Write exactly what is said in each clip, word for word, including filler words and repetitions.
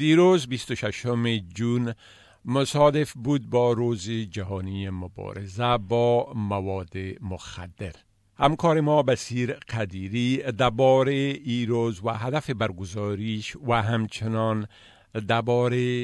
دیروز بیست و ششم ژوئن مصادف بود با روز جهانی مبارزه با مواد مخدر. همکار ما بصیر قدیری درباره این روز و هدف برگزاریش و همچنان درباره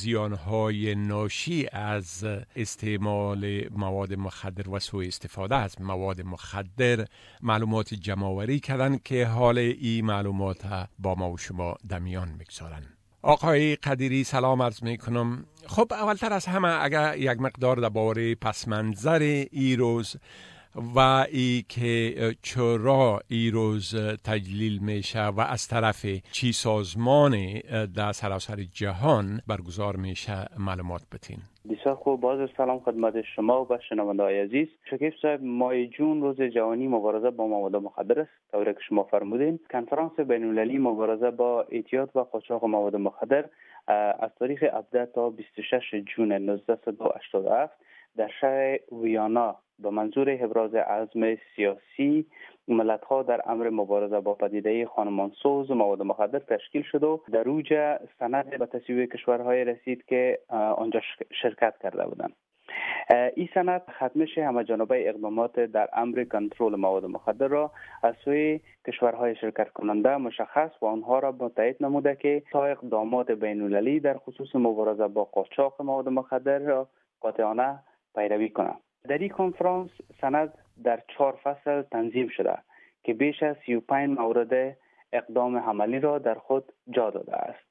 زیانهای ناشی از استعمال مواد مخدر و سوء استفاده از مواد مخدر معلومات جمع‌آوری کردن که حال این معلومات با ما و شما در میان میگذارن. آقای قدیری سلام عرض می کنم. خب اولتر از همه اگر یک مقدار درباره پس منظر این روز و ای که چرا این روز تجلیل میشه و از طرف چی سازمان در سراسر جهان برگزار میشه معلومات بتین. بسیار خوب. باز سلام خدمت شما و شنونده‌های عزیز. شکیب صاحب، ماه جون روز جهانی مبارزه با مواد مخدر است. طوری که شما فرمودین، کنفرانس بین‌المللی مبارزه با اعتیاد و قاچاق مواد مخدر از تاریخ هفده تا بیست و شش ژوئن هزار و نهصد و هشتاد و هفت در شهر ویانا به منظور ابراز عزم سیاسی ملت‌ها در امر مبارزه با پدیده خانمانسوز و مواد مخدر تشکیل شد و در اوج سند به تصویب کشورهای رسید که آنجا شرکت کرده بودند. این سند ختمش همه‌جانبه اقدامات در امر کنترل مواد مخدر را از سوی کشورهای شرکت کننده مشخص و آنها را متحد نموده که تا اقدامات بین‌المللی در خصوص مبارزه با قاچاق مواد مخدر را قاطعانه پیروی کنند. در این کنفرانس سند در چهار فصل تنظیم شده که بیش از سی و پنج مورد اقدام عملی را در خود جا داده است.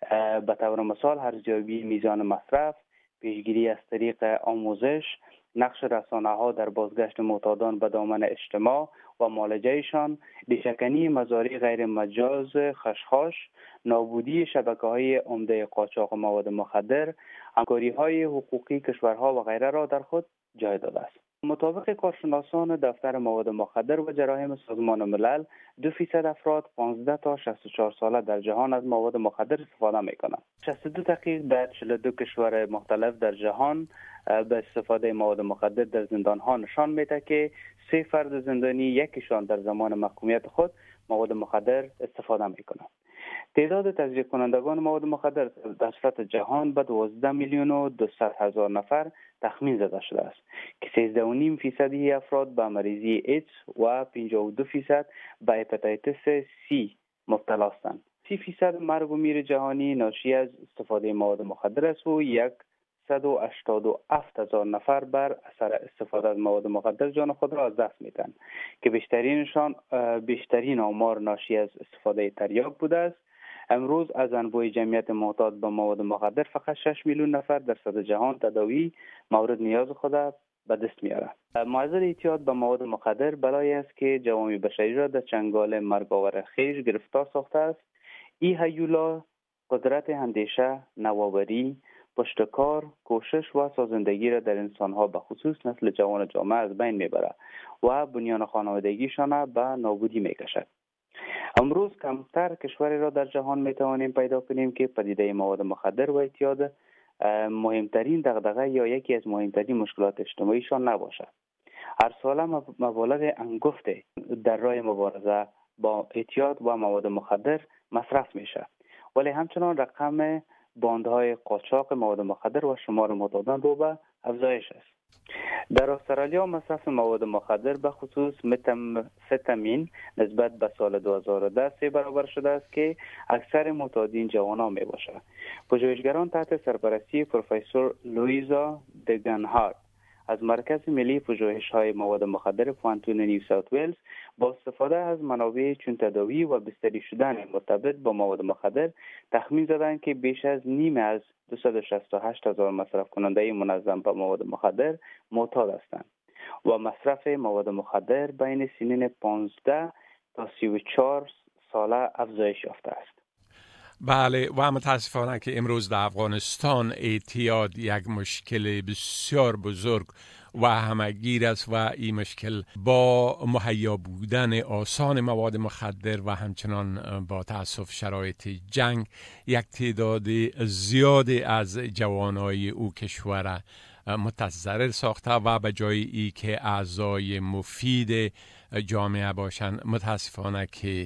به طور مثال ارزیابی میزان مصرف، پیشگیری از طریق آموزش، نقش رسانه‌ها در بازگشت معتادان به دامن اجتماع و معالجهشان، ریشه‌کنی مزارع غیر مجاز خشخاش، نابودی شبکه‌های عمده قاچاق مواد مخدر، همکاری‌های حقوقی کشورها و غیره را در خود جای داده است. مطابق کارشناسان دفتر مواد مخدر و جراحم سازمان ملل، دو فیصد افراد پانزده تا شصت و چهار ساله در جهان از مواد مخدر استفاده می‌کنند. شصت و دو تحقیق در چهل و دو کشور مختلف در جهان به استفاده مواد مخدر در زندان‌ها نشان می‌دهد که سه فرد زندانی یکیشان در زمان محکومیت خود مواد مخدر استفاده می‌کنند. تعداد تزریق کنندگان مواد مخدر در سطح جهان به دوازده میلیون و دویست هزار نفر تخمین زده شده است که سیزده و نیم فیصدی افراد به مریضی ایدز و پنجاه و دو فیصد به هپاتیتس سی مبتلا هستند. سی فیصد مرگ و میر جهانی ناشی از استفاده مواد مخدر است و صد و هشتاد و هفت هزار نفر بر اثر استفاده از مواد مخدر جان خود را از دست میدن که بیشترینشان بیشترین آمار ناشی از استفاده تریاک بوده است. امروز از انواع جمعیت معتاد به مواد مخدر فقط شش میلیون نفر در سطح جهان تداوی مورد نیاز خود به دست میارند. معضل اعتیاد به مواد مخدر بلایی است که جوامع بشری را در چنگال مرگاور خویش گرفتار ساخته است. این هیولا قدرت اندیشه، نوآوری، پشتکار، کوشش و سازندگی را در انسانها به خصوص نسل جوان جامعه از بین میبرد و بنیان خانوادگیشان به نابودی میکشد. امروز کمتر کشوری را در جهان میتوانیم پیدا کنیم که پدیده مواد مخدر و اعتیاد مهمترین دغدغه یا یکی از مهمترین مشکلات اجتماعیشان نباشد. هر ساله مبالغ انگفته در راه مبارزه با اعتیاد و مواد مخدر مصرف میشه، ولی همچنان رقم باندهای قاچاق مواد مخدر و شمار معتادان رو به افزایش است. در استرالیا مصرف مواد مخدر به خصوص متامفتامین نسبت به سال دو هزار و ده سه برابر شده است که اکثر معتادین جوانان می باشد. پژوهشگران تحت سرپرستی پروفسور لویزا دگنهارت از مرکز ملی پژوهش‌های مواد مخدر پوانتون نیو ساوت ولز با استفاده از منابع چون تداوی و بستری شدن مرتبط با مواد مخدر تخمین زدند که بیش از نیم از دویست و شصت و هشت هزار مصرف کننده منظم به مواد مخدر معتاد هستند و مصرف مواد مخدر بین سنین پانزده تا سی و چهار ساله افزایش یافته است. بله، و متاسفانه که امروز در افغانستان اعتیاد یک مشکل بسیار بزرگ و همگیر است و این مشکل با مهیا بودن آسان مواد مخدر و همچنان با تأسف شرایط جنگ یک تعداد زیادی از جوانای او کشور متضرر ساخته و به جای ای که اعضای مفید جامعه باشند متاسفانه که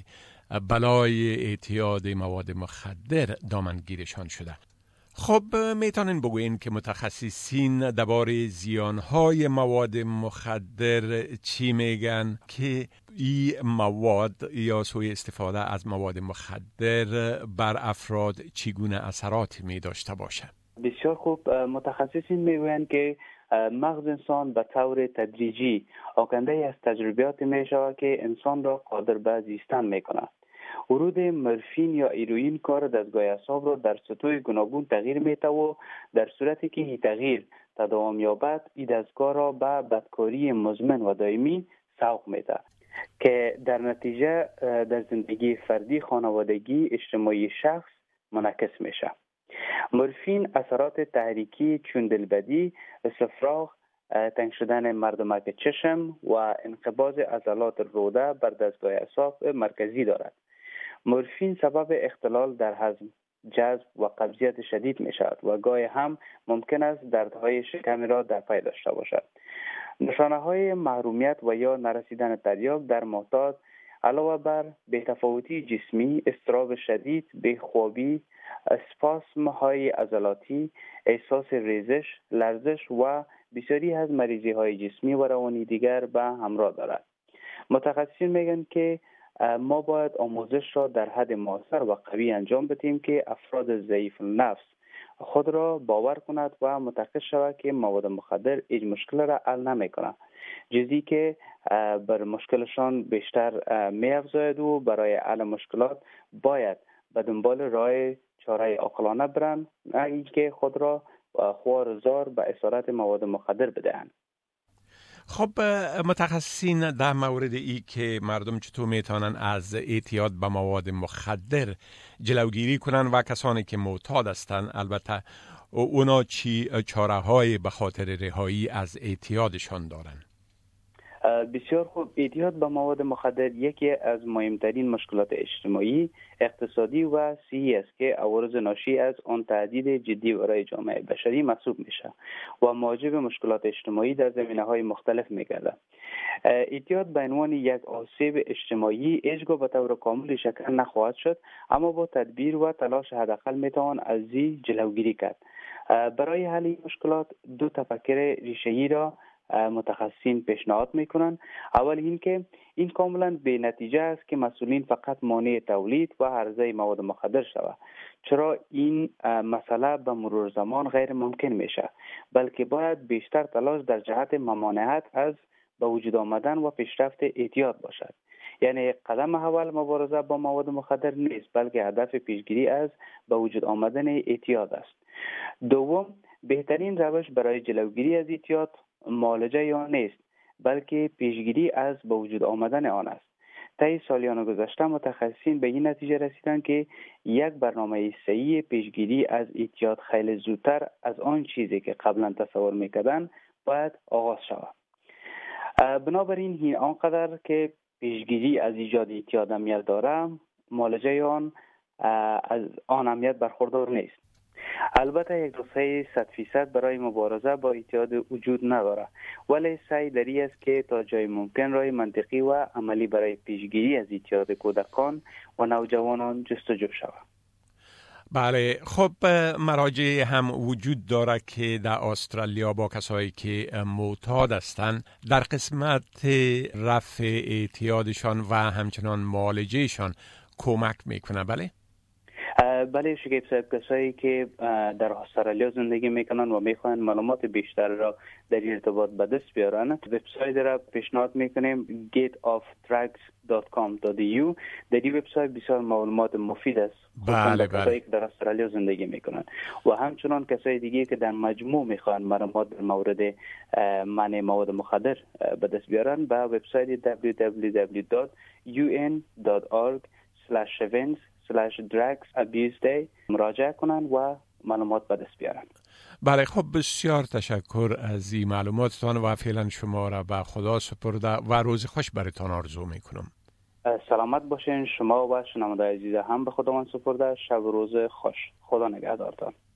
بلای اعتیاد مواد مخدر دامنگیرشان شده. خب میتونین بگوین که متخصصین درباره زیانهای مواد مخدر چی میگن که این مواد یا سوء استفاده از مواد مخدر بر افراد چگونه اثرات می داشته باشه؟ بسیار خوب. متخصصین میگویند که مغز انسان به طور تدریجی آکنده از تجربیات می شود که انسان را قادر به زیستن می کند. ورود مرفین یا هیروئین کار دستگاه اعصاب را در سطوح گوناگون تغییر میده و در صورتی که این تغییر تداوم یابد این دستگاه را به بدکاری مزمن و دائمی سوق میده که در نتیجه در زندگی فردی، خانوادگی، اجتماعی شخص منعکس میشه. مرفین اثرات تحریکی چون دلبدی، استفراغ، تنگ شدن مردمک چشم و انقباض عضلات روده بر دستگاه اعصاب مرکزی دارد. مرفین سبب اختلال در هضم، جذب و قبضیت شدید می شود و گاهی هم ممکن است دردهای شکمی را در پی داشته باشد. نشانه های محرومیت و یا نرسیدن تریاک در معتاد علاوه بر بی‌تفاوتی جسمی، اضطراب شدید، بیخوابی، اسپاسم های عضلاتی، احساس ریزش، لرزش و بسیاری از مریضی های جسمی و روانی دیگر به همراه دارد. متخصصین میگن که ما باید آموزش را در حد مؤثر و قوی انجام بدیم که افراد ضعیف النفس خود را باور کند و متقاعد شود که مواد مخدر هیچ مشکل را حل نمی کند، چیزی که بر مشکلشان بیشتر می افزاید و برای حل مشکلات باید به دنبال راه چاره عاقلانه برند، نه اینکه خود را خوار زار به اسارت مواد مخدر بدهند. خب متخصصین در مورد ای که مردم چطور میتونن از اعتیاد به مواد مخدر جلوگیری کنن و کسانی که معتاد هستن البته اونا چی چاره های به خاطر رهایی از اعتیادشان دارن؟ بسیار خوب. اعتیاد به مواد مخدر یکی از مهمترین مشکلات اجتماعی، اقتصادی و صحی است که عوارض ناشی از آن تهدید جدی برای جامعه بشری محسوب میشه و موجب مشکلات اجتماعی در زمینه‌های مختلف میگردد. اعتیاد به عنوان یک آسیب اجتماعی هیچگاه به طور کامل شکل نخواهد شد، اما با تدبیر و تلاش حداقل میتوان از این جلوگیری کرد. برای حل این مشکلات دو تفکر ریشه‌ای را متخصصین پیشنهاد میکنند. اول این که این کاملا به نتیجه است که مسئولین فقط مانع تولید و عرضه مواد مخدر شود، چرا این مسئله به مرور زمان غیر ممکن میشه، بلکه باید بیشتر تلاش در جهت ممانعت از به وجود آمدن و پیشرفت اعتیاد باشد. یعنی قدم اول مبارزه با مواد مخدر نیست، بلکه هدف پیشگیری از به وجود آمدن اعتیاد است. دوم، بهترین روش برای جلوگیری از اعتیاد معالجه یا نیست، بلکه پیشگیری از به وجود آمدن آن است. طی سالیان گذشته متخصصین به این نتیجه رسیدند که یک برنامه صحیح پیشگیری از اعتیاد خیلی زودتر از آن چیزی که قبلا تصور میکردند باید آغاز شود. بنابراین این آنقدر که پیشگیری از ایجاد اعتیاد اهمیت دارد، معالجه آن از آن اهمیت برخوردار نیست. البته یک توصیه صد فیصد برای مبارزه با اعتیاد وجود نداره، ولی سعی دری است که تا جای ممکن راه منطقی و عملی برای پیشگیری از اعتیاد کودکان و نوجوانان جستجو شود. بله، خب مراجع هم وجود داره که در استرالیا با کسایی که معتاد هستند در قسمت رفع اعتیادشان و همچنان معالجهشان کمک میکنه. بله بله شکیب صاحب، کسایی که در استرالیا زندگی میکنن و میخوان معلومات بیشتر را در ارتباط به دست بیارن، وبسایت را پیشنهاد میکنیم get off drugs dot com dot e u. در این وبسایت بسیار معلومات مفید است. بله بله. کسایی که در استرالیا زندگی میکنن و همچنان کسایی دیگه که در مجموع میخوان معلومات در مورد منع مواد مخدر به دست بیارن، به وبسایت دبلیو دبلیو دبلیو دات یو ان دات org slash events slash drugs abuse day مراجعه کنن و معلومات به دست بیارن. بله، خب بسیار تشکر از این معلوماتتان و فعلا شما را به خدا سپرده و روز خوش براتان آرزو میکنم. سلامت باشین. شما و شنوندگان عزیز هم به خداوند سپرده. شب و روز خوش. خدا نگهدارتان.